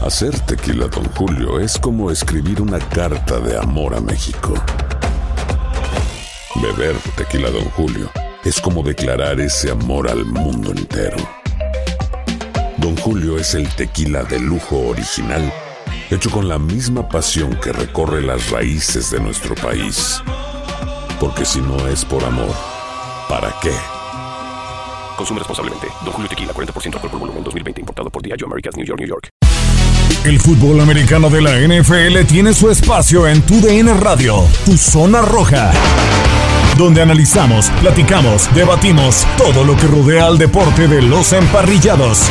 Hacer tequila Don Julio es como escribir una carta de amor a México. Beber tequila Don Julio es como declarar ese amor al mundo entero. Don Julio es el tequila de lujo original, hecho con la misma pasión que recorre las raíces de nuestro país. Porque si no es por amor, ¿para qué? Consume responsablemente. Don Julio Tequila, 40% alcohol por volumen, 2020. Importado por Diageo Americas, New York, New York. El fútbol americano de la NFL tiene su espacio en TUDN Radio, Tu Zona Roja, donde analizamos, platicamos, debatimos todo lo que rodea al deporte de los emparrillados.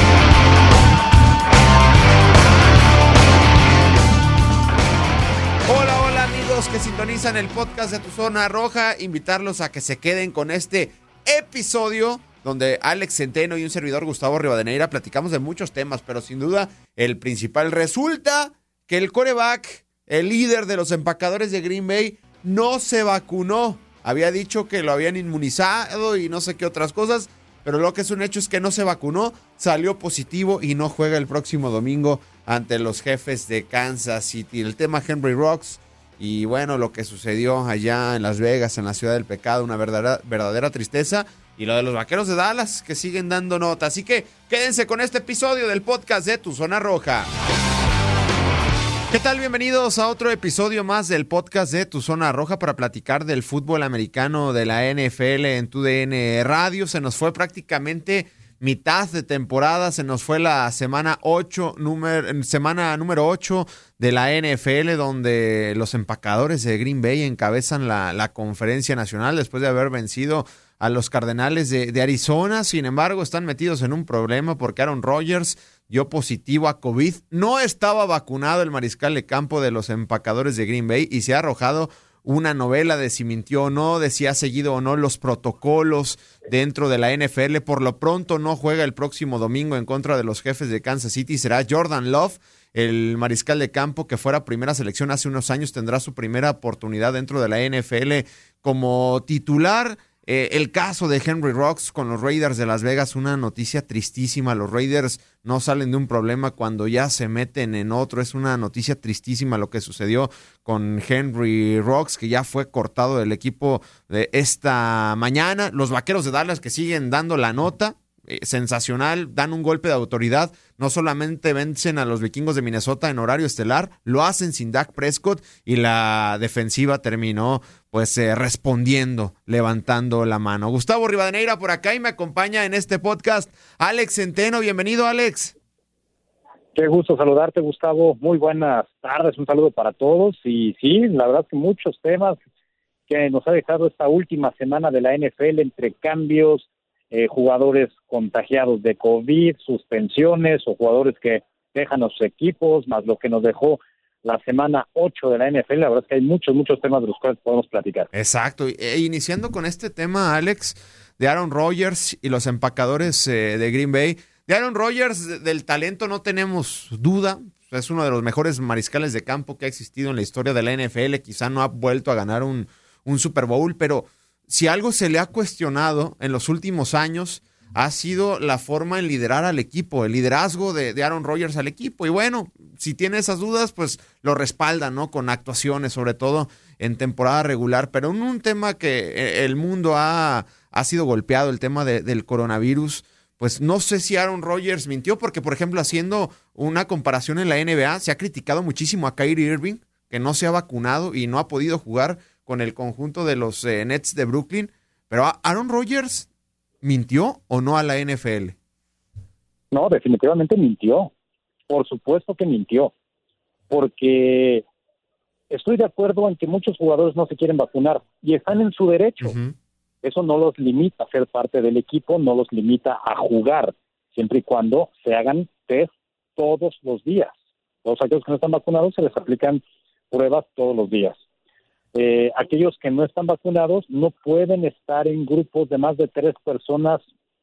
Hola amigos que sintonizan el podcast de Tu Zona Roja, invitarlos a que se queden con este episodio donde Alex Centeno y un servidor, Gustavo Rivadeneira, platicamos de muchos temas, pero sin duda el principal resulta que el quarterback, el líder de los empacadores de Green Bay, no se vacunó. Había dicho que lo habían inmunizado y no sé qué otras cosas, pero lo que es un hecho es que no se vacunó, salió positivo y no juega el próximo domingo ante los Jefes de Kansas City. El tema Henry Ruggs y bueno, lo que sucedió allá en Las Vegas, en la ciudad del pecado, una verdadera tristeza. Y lo de los Vaqueros de Dallas, que siguen dando nota. Así que quédense con este episodio del podcast de Tu Zona Roja. ¿Qué tal? Bienvenidos a otro episodio más del podcast de Tu Zona Roja para platicar del fútbol americano de la NFL en TUDN Radio. Se nos fue prácticamente mitad de temporada, se nos fue la semana número 8 de la NFL, donde los empacadores de Green Bay encabezan la conferencia nacional después de haber vencido a los Cardenales de Arizona. Sin embargo, están metidos en un problema porque Aaron Rodgers dio positivo a COVID. No estaba vacunado el mariscal de campo de los empacadores de Green Bay y se ha arrojado una novela de si mintió o no, de si ha seguido o no los protocolos dentro de la NFL. Por lo pronto no juega el próximo domingo en contra de los Jefes de Kansas City. Será Jordan Love, el mariscal de campo que fuera primera selección hace unos años, tendrá su primera oportunidad dentro de la NFL como titular. El caso de Henry Ruggs con los Raiders de Las Vegas, una noticia tristísima. Los Raiders no salen de un problema cuando ya se meten en otro. Es una noticia tristísima lo que sucedió con Henry Ruggs, que ya fue cortado del equipo de esta mañana. Los Vaqueros de Dallas, que siguen dando la nota. Sensacional, dan un golpe de autoridad, no solamente vencen a los Vikingos de Minnesota en horario estelar, lo hacen sin Dak Prescott y la defensiva terminó pues respondiendo, levantando la mano. Gustavo Rivadeneira por acá y me acompaña en este podcast Alex Centeno. Bienvenido, Alex. Qué gusto saludarte, Gustavo. Muy buenas tardes, un saludo para todos. Y sí, la verdad que muchos temas que nos ha dejado esta última semana de la NFL entre cambios, jugadores contagiados de COVID, suspensiones o jugadores que dejan a sus equipos, más lo que nos dejó la semana 8 de la NFL. La verdad es que hay muchos temas de los cuales podemos platicar. Exacto. Iniciando con este tema, Alex, de Aaron Rodgers y los empacadores de Green Bay. De Aaron Rodgers, del talento no tenemos duda. Es uno de los mejores mariscales de campo que ha existido en la historia de la NFL. Quizá no ha vuelto a ganar un Super Bowl, pero si algo se le ha cuestionado en los últimos años ha sido la forma en liderar al equipo, el liderazgo de Aaron Rodgers al equipo. Y bueno, si tiene esas dudas, pues lo respaldan, ¿no? Con actuaciones, sobre todo en temporada regular. Pero en un tema que el mundo ha sido golpeado, el tema del coronavirus, pues no sé si Aaron Rodgers mintió, porque por ejemplo, haciendo una comparación en la NBA, se ha criticado muchísimo a Kyrie Irving, que no se ha vacunado y no ha podido jugar con el conjunto de los Nets de Brooklyn. Pero ¿Aaron Rodgers mintió o no a la NFL? No, definitivamente mintió. Por supuesto que mintió. Porque estoy de acuerdo en que muchos jugadores no se quieren vacunar y están en su derecho. Uh-huh. Eso no los limita a ser parte del equipo, no los limita a jugar, siempre y cuando se hagan test todos los días. Todos aquellos que no están vacunados se les aplican pruebas todos los días. Aquellos que no están vacunados no pueden estar en grupos de más de 3 personas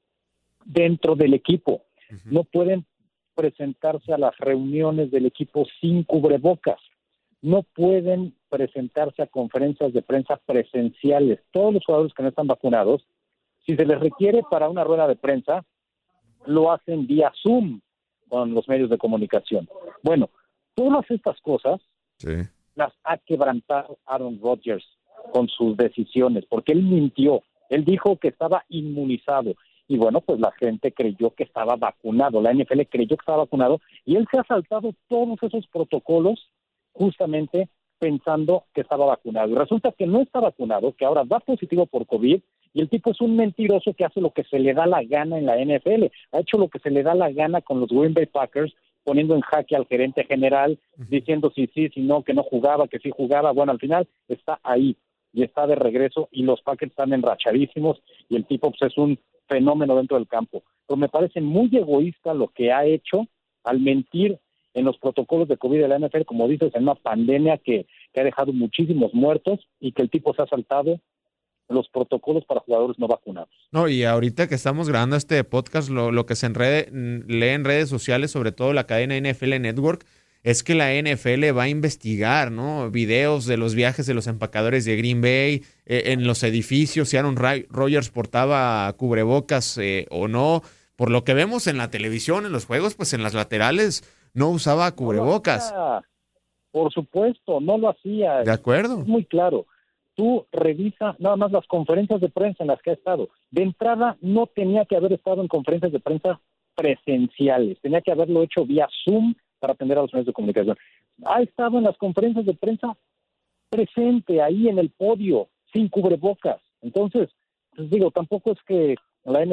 dentro del equipo. Uh-huh. No pueden presentarse a las reuniones del equipo sin cubrebocas. No pueden presentarse a conferencias de prensa presenciales. Todos los jugadores que no están vacunados, si se les requiere para una rueda de prensa, lo hacen vía Zoom con los medios de comunicación. Bueno, todas estas cosas Sí. las ha quebrantado Aaron Rodgers con sus decisiones, porque él mintió, él dijo que estaba inmunizado, y bueno, pues la gente creyó que estaba vacunado, la NFL creyó que estaba vacunado, y él se ha saltado todos esos protocolos justamente pensando que estaba vacunado, y resulta que no está vacunado, que ahora va positivo por COVID, y el tipo es un mentiroso que hace lo que se le da la gana en la NFL, ha hecho lo que se le da la gana con los Green Bay Packers, poniendo en jaque al gerente general, diciendo si sí, si no, que no jugaba, que sí jugaba. Bueno, al final está ahí y está de regreso y los Packers están enrachadísimos y el tipo pues, es un fenómeno dentro del campo. Pero me parece muy egoísta lo que ha hecho al mentir en los protocolos de COVID de la NFL, como dices, en una pandemia que ha dejado muchísimos muertos y que el tipo se ha saltado los protocolos para jugadores no vacunados. No, y ahorita que estamos grabando este podcast, lo que se lee en redes sociales, sobre todo la cadena NFL Network, es que la NFL va a investigar, ¿no? Videos de los viajes de los empacadores de Green Bay, en los edificios, si Aaron Rodgers portaba cubrebocas o no. Por lo que vemos en la televisión, en los juegos, pues en las laterales no usaba cubrebocas. Por supuesto, no lo hacía. De acuerdo. Es muy claro. Tú revisa nada más las conferencias de prensa en las que ha estado. De entrada, no tenía que haber estado en conferencias de prensa presenciales. Tenía que haberlo hecho vía Zoom para atender a los medios de comunicación. Ha estado en las conferencias de prensa presente, ahí en el podio, sin cubrebocas. Entonces, pues digo, tampoco es que la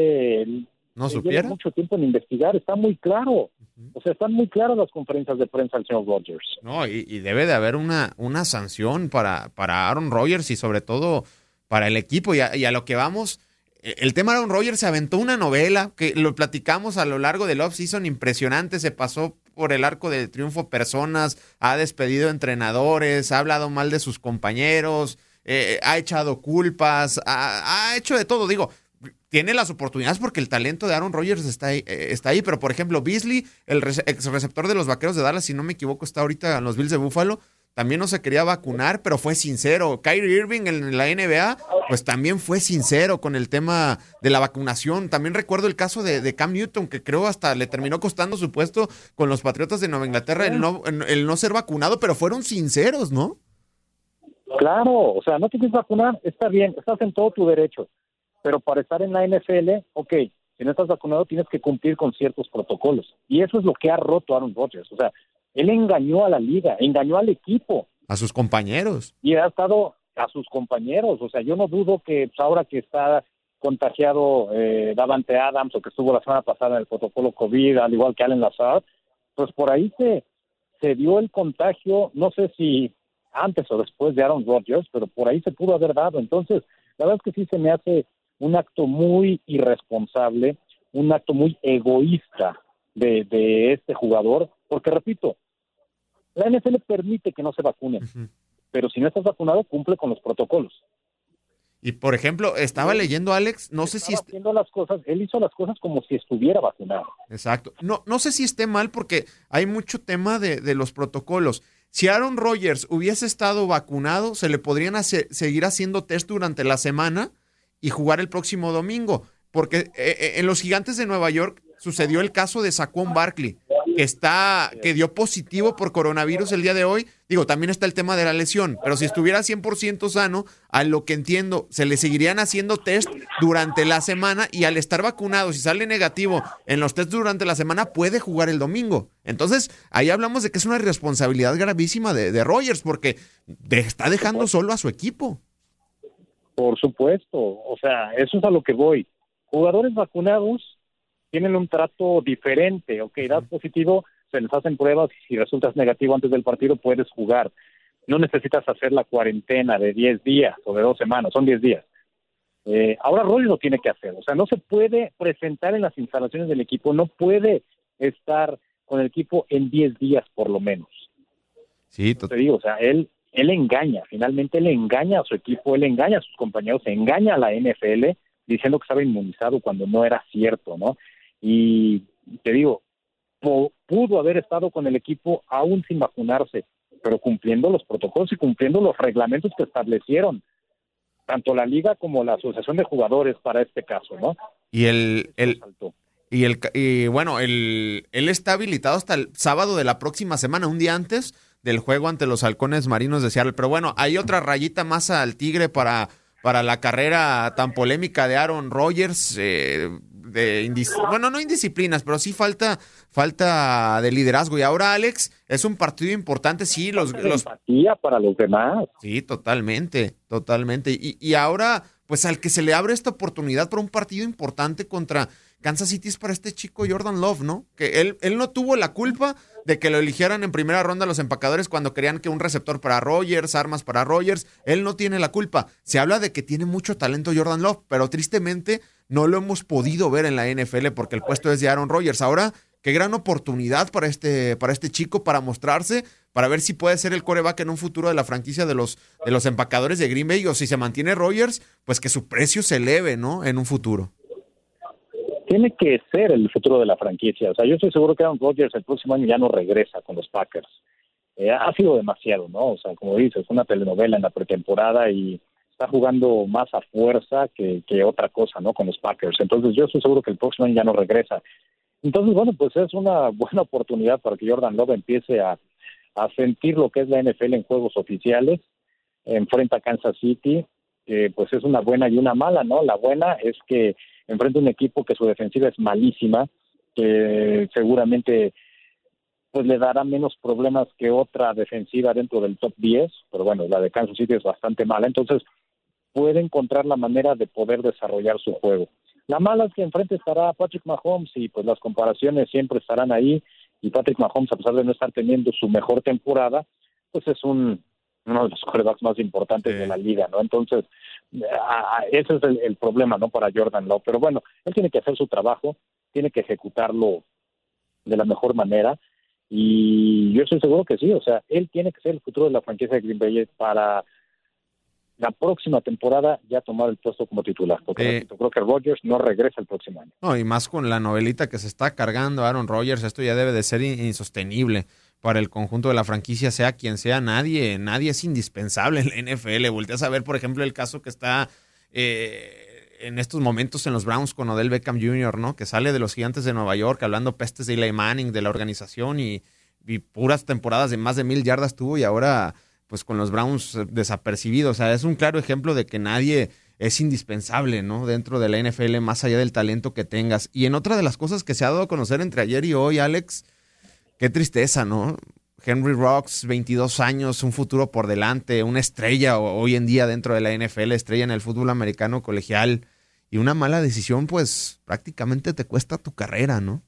NFL no lleve mucho tiempo en investigar. Está muy claro. O sea, están muy claras las conferencias de prensa del señor Rodgers. No, y debe de haber una sanción para Aaron Rodgers y sobre todo para el equipo. Y a lo que vamos, el tema Aaron Rodgers se aventó una novela que lo platicamos a lo largo del off-season impresionante. Se pasó por el arco del triunfo personas, ha despedido entrenadores, ha hablado mal de sus compañeros, ha echado culpas, ha hecho de todo. Digo, tiene las oportunidades porque el talento de Aaron Rodgers está ahí, pero por ejemplo Beasley, el ex receptor de los Vaqueros de Dallas, si no me equivoco, está ahorita en los Bills de Buffalo, también no se quería vacunar, pero fue sincero. Kyrie Irving en la NBA, pues también fue sincero con el tema de la vacunación. También recuerdo el caso de Cam Newton, que creo hasta le terminó costando su puesto con los Patriotas de Nueva Inglaterra el no ser vacunado, pero fueron sinceros, ¿no? Claro, o sea, no te quieres vacunar, está bien, estás en todo tu derecho. Pero para estar en la NFL, ok, si no estás vacunado tienes que cumplir con ciertos protocolos. Y eso es lo que ha roto Aaron Rodgers. O sea, él engañó a la liga, engañó al equipo. A sus compañeros. Y ha estado a sus compañeros. O sea, yo no dudo que pues, ahora que está contagiado Davante Adams o que estuvo la semana pasada en el protocolo COVID, al igual que Allen Lazard, pues por ahí se dio el contagio, no sé si antes o después de Aaron Rodgers, pero por ahí se pudo haber dado. Entonces, la verdad es que sí se me hace un acto muy irresponsable, un acto muy egoísta de este jugador, porque repito, la NFL permite que no se vacunen, pero si no estás vacunado, cumple con los protocolos. Y por ejemplo, estaba leyendo, Alex, no sé si haciendo las cosas, él hizo las cosas como si estuviera vacunado. Exacto. No sé si esté mal porque hay mucho tema de los protocolos. Si Aaron Rodgers hubiese estado vacunado, se le podrían seguir haciendo test durante la semana y jugar el próximo domingo, porque en los Gigantes de Nueva York sucedió el caso de Saquon Barkley, que dio positivo por coronavirus el día de hoy. Digo, también está el tema de la lesión, pero si estuviera 100% sano, a lo que entiendo, se le seguirían haciendo test durante la semana y al estar vacunado, si sale negativo en los tests durante la semana, puede jugar el domingo. Entonces, ahí hablamos de que es una irresponsabilidad gravísima de Rodgers, porque está dejando solo a su equipo. Por supuesto, o sea, eso es a lo que voy. Jugadores vacunados tienen un trato diferente, ok, das positivo, se les hacen pruebas y si resultas negativo antes del partido puedes jugar. No necesitas hacer la cuarentena de 10 días o de 2 semanas, son 10 días. Ahora Rodgers lo tiene que hacer, o sea, no se puede presentar en las instalaciones del equipo, no puede estar con el equipo en 10 días por lo menos. Sí, te digo, o sea, él engaña, finalmente él engaña a su equipo, él engaña a sus compañeros, engaña a la NFL diciendo que estaba inmunizado cuando no era cierto, ¿no? Y te digo, pudo haber estado con el equipo aún sin vacunarse, pero cumpliendo los protocolos y cumpliendo los reglamentos que establecieron tanto la liga como la asociación de jugadores para este caso, ¿no? Y el Y bueno, él está habilitado hasta el sábado de la próxima semana, un día antes del juego ante los Halcones Marinos de Seattle. Pero bueno, hay otra rayita más al tigre para la carrera tan polémica de Aaron Rodgers, bueno, no indisciplinas, pero sí falta de liderazgo. Y ahora, Alex, es un partido importante, sí. Empatía para los demás. Sí, totalmente. Y ahora, pues al que se le abre esta oportunidad para un partido importante contra Kansas City es para este chico Jordan Love, ¿no? Que él no tuvo la culpa de que lo eligieran en primera ronda los empacadores cuando querían que un receptor para Rodgers, armas para Rodgers. Él no tiene la culpa. Se habla de que tiene mucho talento Jordan Love, pero tristemente no lo hemos podido ver en la NFL porque el puesto es de Aaron Rodgers. Ahora, qué gran oportunidad para este chico para mostrarse, para ver si puede ser el quarterback en un futuro de la franquicia de los empacadores de Green Bay, o si se mantiene Rodgers, pues que su precio se eleve, ¿no? En un futuro. Tiene que ser el futuro de la franquicia. O sea, yo estoy seguro que Aaron Rodgers el próximo año ya no regresa con los Packers. Ha sido demasiado, ¿no? O sea, como dices, una telenovela en la pretemporada y está jugando más a fuerza que otra cosa, ¿no? Con los Packers. Entonces yo estoy seguro que el próximo año ya no regresa. Entonces, bueno, pues es una buena oportunidad para que Jordan Love empiece a sentir lo que es la NFL en juegos oficiales. Enfrenta a Kansas City, pues es una buena y una mala, ¿no? La buena es que enfrenta un equipo que su defensiva es malísima, que seguramente pues le dará menos problemas que otra defensiva dentro del top 10, pero bueno, la de Kansas City es bastante mala, entonces puede encontrar la manera de poder desarrollar su juego. La mala es que enfrente estará Patrick Mahomes y pues las comparaciones siempre estarán ahí, y Patrick Mahomes, a pesar de no estar teniendo su mejor temporada, pues es uno de los quarterbacks más importantes de la liga, ¿no? Entonces, ese es el problema, ¿no? Para Jordan Love. Pero bueno, él tiene que hacer su trabajo, tiene que ejecutarlo de la mejor manera, y yo estoy seguro que sí. O sea, él tiene que ser el futuro de la franquicia de Green Bay para la próxima temporada ya tomar el puesto como titular, porque creo que Rodgers no regresa el próximo año. No, y más con la novelita que se está cargando Aaron Rodgers, esto ya debe de ser insostenible para el conjunto de la franquicia, sea quien sea. Nadie es indispensable en la NFL. Volteas a ver, por ejemplo, el caso que está en estos momentos en los Browns con Odell Beckham Jr., ¿no? Que sale de los Gigantes de Nueva York hablando pestes de Eli Manning, de la organización, y puras temporadas de más de 1,000 yardas tuvo, y ahora pues con los Browns desapercibidos. O sea, es un claro ejemplo de que nadie es indispensable, ¿no? Dentro de la NFL, más allá del talento que tengas. Y en otra de las cosas que se ha dado a conocer entre ayer y hoy, Alex, qué tristeza, ¿no? Henry Ruggs, 22 años, un futuro por delante, una estrella hoy en día dentro de la NFL, estrella en el fútbol americano colegial, y una mala decisión, pues prácticamente te cuesta tu carrera, ¿no?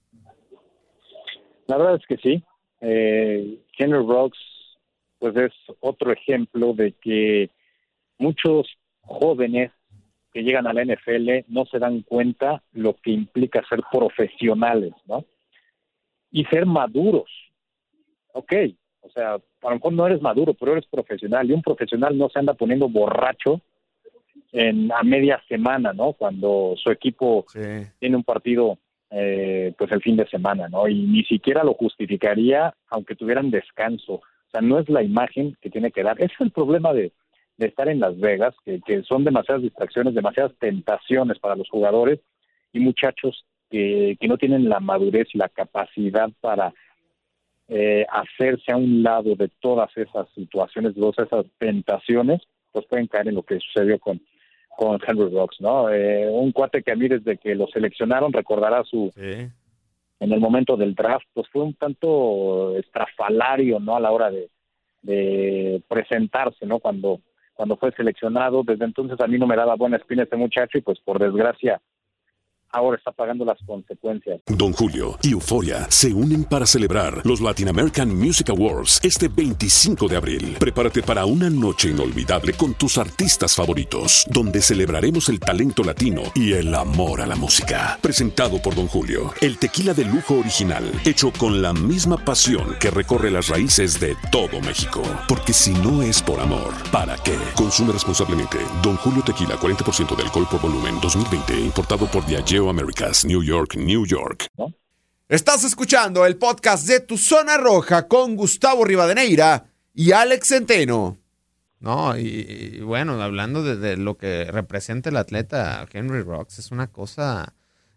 La verdad es que sí. Henry Ruggs, pues es otro ejemplo de que muchos jóvenes que llegan a la NFL no se dan cuenta lo que implica ser profesionales, ¿no? Y ser maduros. Ok, o sea, a lo mejor no eres maduro, pero eres profesional, y un profesional no se anda poniendo borracho a media semana, ¿no? Cuando su equipo tiene un partido pues el fin de semana, ¿no? Y ni siquiera lo justificaría aunque tuvieran descanso. O sea, no es la imagen que tiene que dar. Ese es el problema de estar en Las Vegas, que son demasiadas distracciones, demasiadas tentaciones para los jugadores y muchachos que no tienen la madurez y la capacidad para hacerse a un lado de todas esas situaciones, de todas esas tentaciones, pues pueden caer en lo que sucedió con Henry Ruggs, ¿no? Un cuate que a mí desde que lo seleccionaron, recordará en el momento del draft, pues fue un tanto estrafalario, ¿no? A la hora de presentarse, ¿no? Cuando fue seleccionado. Desde entonces a mí no me daba buena espina este muchacho, y pues por desgracia ahora está pagando las consecuencias. Don Julio y Euforia se unen para celebrar los Latin American Music Awards este 25 de abril. Prepárate para una noche inolvidable con tus artistas favoritos, donde celebraremos el talento latino y el amor a la música. Presentado por Don Julio, el tequila de lujo original, hecho con la misma pasión que recorre las raíces de todo México. Porque si no es por amor, ¿para qué? Consume responsablemente. Don Julio Tequila, 40% de alcohol por volumen, 2020, importado por Diageo Americas, New York, New York. ¿No? Estás escuchando el podcast de Tu Zona Roja con Gustavo Rivadeneira y Alex Centeno. No, y bueno, hablando de lo que representa el atleta Henry Ruggs, es una cosa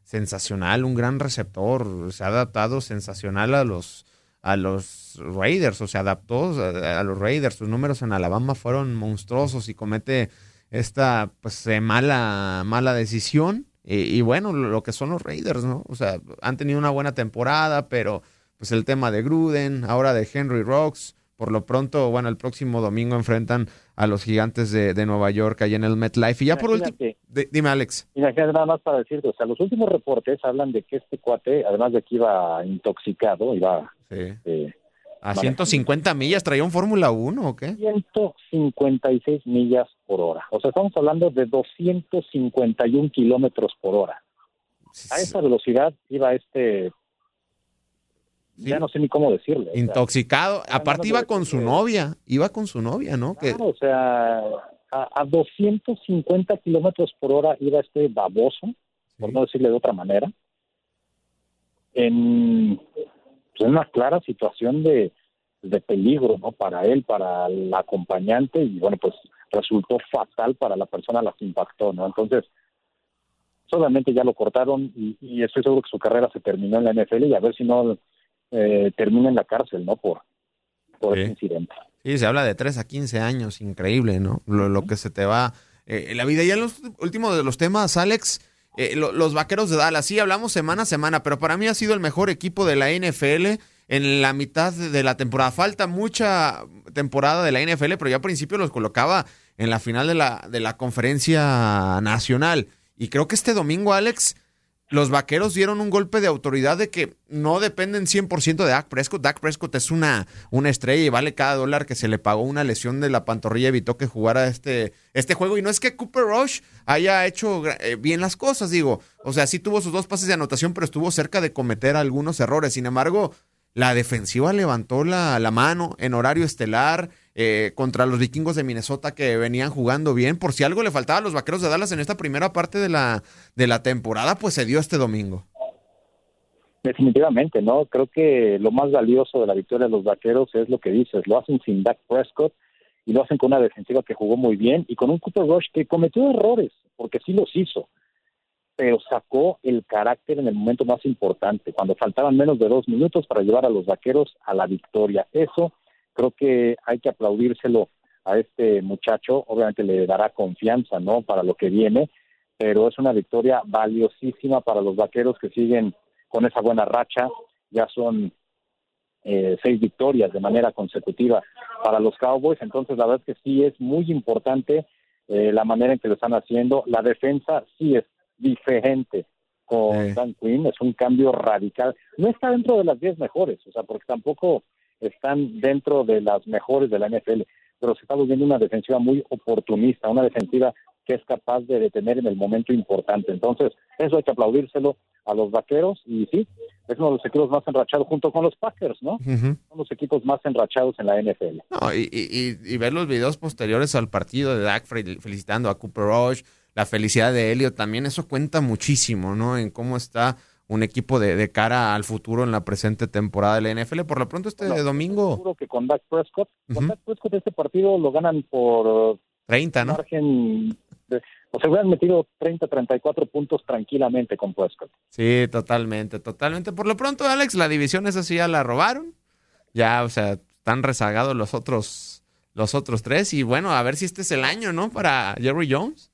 sensacional, un gran receptor, se ha adaptado sensacional a los Raiders, o se adaptó a los Raiders. Sus números en Alabama fueron monstruosos y comete esta pues mala decisión. Y bueno, lo que son los Raiders, ¿no? O sea, han tenido una buena temporada, pero pues el tema de Gruden, ahora de Henry Rocks, por lo pronto, bueno, el próximo domingo enfrentan a los Gigantes de Nueva York allá en el MetLife. Y ya por último, dime, Alex. Imagínate, nada más para decirte, o sea, los últimos reportes hablan de que este cuate, además de que iba intoxicado, iba... Sí. A 150 millas, ¿traía un Fórmula 1 o qué? 156 millas por hora. O sea, estamos hablando de 251 kilómetros por hora. A esa velocidad iba ya no sé ni cómo decirle. Intoxicado. Aparte iba con su novia, ¿no? Claro, o sea, a 250 kilómetros por hora iba este baboso, por no decirle de otra manera, en una clara situación de peligro, ¿no? Para él, para el acompañante, y bueno, pues resultó fatal para la persona a la que impactó, ¿no? Entonces, solamente ya lo cortaron y estoy seguro que su carrera se terminó en la NFL y a ver si no termina en la cárcel, ¿no? Por ese incidente. Sí, se habla de 3 a 15 años, increíble, ¿no? Lo que se te va en la vida. Y en los últimos de los temas, Alex, los Vaqueros de Dallas, sí, hablamos semana a semana, pero para mí ha sido el mejor equipo de la NFL en la mitad de la temporada. Falta mucha temporada de la NFL, pero ya al principio los colocaba en la final de la conferencia nacional. Y creo que este domingo, Alex, los Vaqueros dieron un golpe de autoridad de que no dependen 100% de Dak Prescott. Dak Prescott es una estrella y vale cada dólar que se le pagó. Una lesión de la pantorrilla evitó que jugara este juego. Y no es que Cooper Rush haya hecho bien las cosas, digo. O sea, sí tuvo sus 2 pases de anotación, pero estuvo cerca de cometer algunos errores. Sin embargo, la defensiva levantó la mano en horario estelar contra los Vikingos de Minnesota, que venían jugando bien. Por si algo le faltaba a los Vaqueros de Dallas en esta primera parte de la temporada, pues se dio este domingo. Definitivamente, ¿no? Creo que lo más valioso de la victoria de los Vaqueros es lo que dices, lo hacen sin Dak Prescott y lo hacen con una defensiva que jugó muy bien y con un Cooper Rush que cometió errores, porque sí los hizo, pero sacó el carácter en el momento más importante, cuando faltaban menos de 2 minutos para llevar a los Vaqueros a la victoria. Eso creo que hay que aplaudírselo a este muchacho. Obviamente le dará confianza, ¿no?, para lo que viene, pero es una victoria valiosísima para los Vaqueros, que siguen con esa buena racha. Ya son 6 victorias de manera consecutiva para los Cowboys. Entonces la verdad es que sí es muy importante la manera en que lo están haciendo. La defensa sí es diferente con Dan Quinn, es un cambio radical. No está dentro de las 10 mejores, o sea, porque tampoco están dentro de las mejores de la NFL, pero se está volviendo una defensiva muy oportunista, una defensiva que es capaz de detener en el momento importante. Entonces, eso hay que aplaudírselo a los Vaqueros, y sí, es uno de los equipos más enrachados junto con los Packers, ¿no? Son los equipos más enrachados en la NFL. No, y ver los videos posteriores al partido de Dak felicitando a Cooper Rush, la felicidad de Elliott también, eso cuenta muchísimo, ¿no?, en cómo está un equipo de cara al futuro en la presente temporada de la NFL. Por lo pronto domingo... Seguro que con Dak Prescott, este partido lo ganan por 30, ¿no? Margen o se hubieran metido 30, 34 puntos tranquilamente con Prescott. Sí, totalmente. Por lo pronto, Alex, la división esa sí ya la robaron. Ya, o sea, están rezagados los otros 3. Y bueno, a ver si este es el año, ¿no?, para Jerry Jones.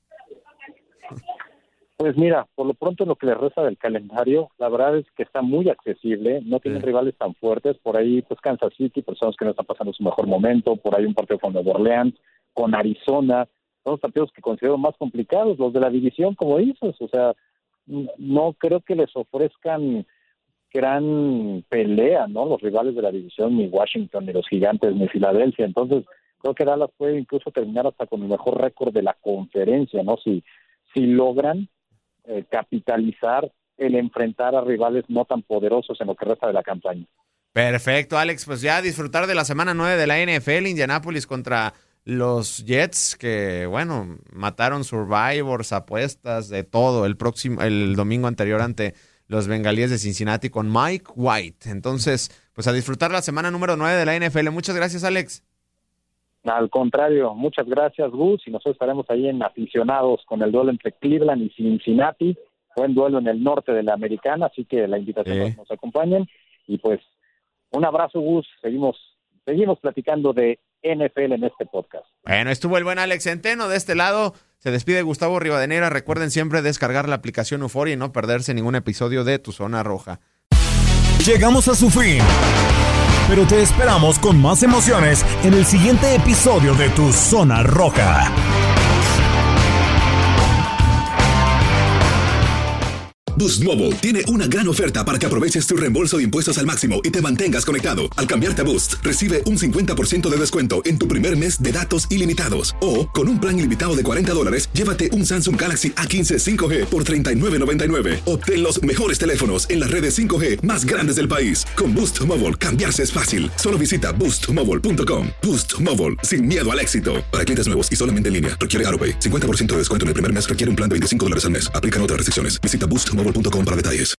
Pues mira, por lo pronto en lo que le resta del calendario, la verdad es que está muy accesible, no tienen rivales tan fuertes. Por ahí, pues Kansas City, personas que no están pasando su mejor momento, por ahí un partido con Nueva Orleans, con Arizona, son los partidos que considero más complicados, los de la división, como dices. O sea, no creo que les ofrezcan gran pelea, ¿no?, los rivales de la división, ni Washington, ni los Gigantes, ni Filadelfia. Entonces, creo que Dallas puede incluso terminar hasta con el mejor récord de la conferencia, ¿no?, si logran capitalizar el enfrentar a rivales no tan poderosos en lo que resta de la campaña. Perfecto, Alex, pues ya disfrutar de la semana 9 de la NFL, Indianapolis contra los Jets, que bueno, mataron Survivors, apuestas, de todo el domingo anterior ante los Bengalíes de Cincinnati con Mike White. Entonces, pues a disfrutar la semana número 9 de la NFL. Muchas gracias, Alex. Al contrario, muchas gracias, Gus, y nosotros estaremos ahí en Aficionados con el duelo entre Cleveland y Cincinnati buen duelo en el norte de la Americana, así que la invitación es que nos acompañen. Y pues, un abrazo, Gus. Seguimos platicando de NFL en este podcast. Bueno, estuvo el buen Alex Centeno. De este lado se despide Gustavo Rivadeneira. Recuerden siempre descargar la aplicación Euforia y no perderse ningún episodio de Tu Zona Roja. Llegamos a su fin, pero te esperamos con más emociones en el siguiente episodio de Tu Zona Roja. Boost Mobile tiene una gran oferta para que aproveches tu reembolso de impuestos al máximo y te mantengas conectado. Al cambiarte a Boost, recibe un 50% de descuento en tu primer mes de datos ilimitados. O, con un plan ilimitado de $40, llévate un Samsung Galaxy A15 5G por $39.99. Obtén los mejores teléfonos en las redes 5G más grandes del país. Con Boost Mobile, cambiarse es fácil. Solo visita boostmobile.com. Boost Mobile, sin miedo al éxito. Para clientes nuevos y solamente en línea, requiere AutoPay. 50% de descuento en el primer mes requiere un plan de $25 al mes. Aplican otras restricciones. Visita boostmobile.com para detalles.